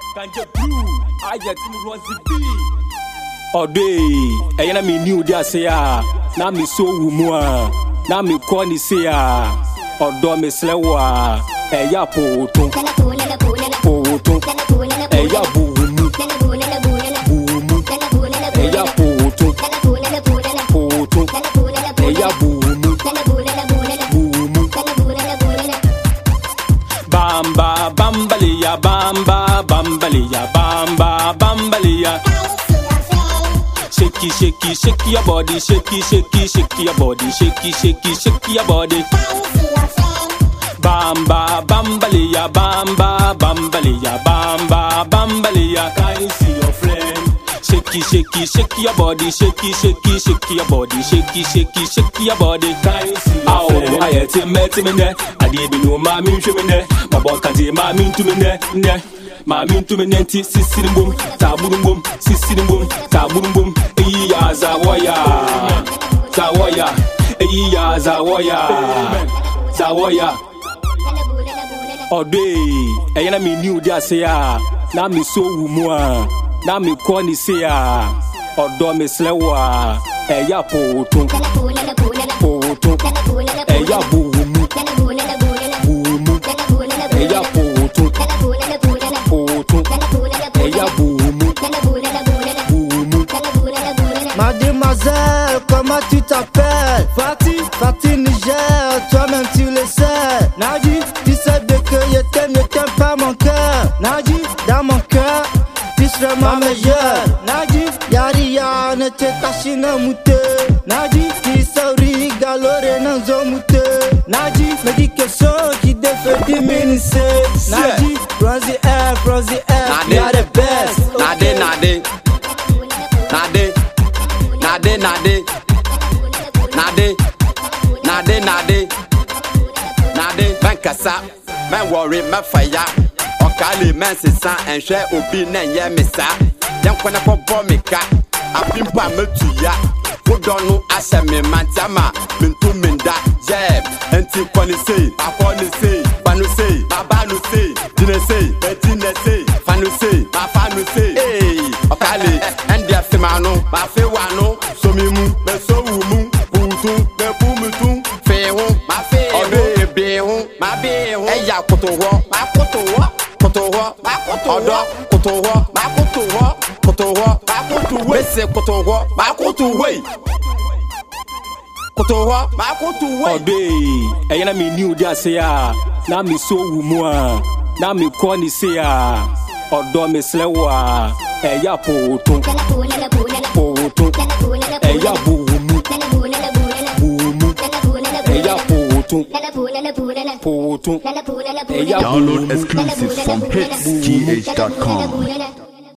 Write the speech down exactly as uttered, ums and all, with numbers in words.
Kanje blue, I get to was the B. All day, I am me new dia say ah. Na me so wumwa, na me koni say ah. Odo me slewa, e ya poto. Poto, e ya bumu. Bumu, e ya poto. Poto, e ya bumu. Bumu. Bamba, bambalia, bamba, bambalia, bamba, bambalia. Shaky, shaky, shaky your body, shaky, shaky, shaky your body, shaky, shaky, shaky your body. Bamba, bambalia, bamba, bambalia, bamba, bambalia. Can you see your flame? Shaky, shaky, shaky your body, shaky, shaky, shaky your body, shaky, shaky, shaky your body. Can you see your flame? I had to meet me there. I didn't know my mean to me there. My boy can't say my mean to me there. My mean to me nenti sisi boom, taburum boom, sisi boom, taburum boom. Eyi ya zawoya, zawoya, eyi ya zawoya, zawoya. Ode, eyi na mi new dia say ah, na mi so wumwa, na mi koni say ah, odo mi slewa, eya poto, poto, eya bumu, bumu, eya poto. Mademoiselle, comment tu t'appelles? Fatih, Fatih Niger, toi-même tu le sais. Nadi, tu sais de que je t'aime, je t'aime pas mon cœur. Nadi, dans mon cœur, tu seras ma meilleure. Nadi, Yaria, ne te tachi na mute. Nadi, tu sauri galore na zomute. Nadi, me dis que so qui défait diminuer. Nadi, Bronzy Air, Bronzy Air, you are the best. Nade, nade, nade, nade, nade, nade, nade, nade, nade. Ben kasa, ben worry, ben fire. Okali men sisa, en share obi nen ye misa. Yan kwana po bomika, apimpa me tuya. Udonu ashe me mantama, mintu minda, jeb. Enti kwani say, aponi say, panu say, babanu say, dine say, betine say, fanu say, mafanu say. Hey, okali, endi afimano, mafewano, somimu, besowumu, putu, bepumutu, fehu, mafehu, obe behu, mabehu. Eya kotowo, makotowo, kotowo, makotowo, odo, kotowo, makotowo, kotowo, makotowo, bese kotowo, makotowo. Kotowo, makotowo. Ode, eyi na mi new dia say ah, na mi so wumwa, na mi koni say ah, odo mi slewa, eya poto, poto, eya bumu, bumu, eya poto, poto, eya bumu. Download exclusives from hits G H dot com.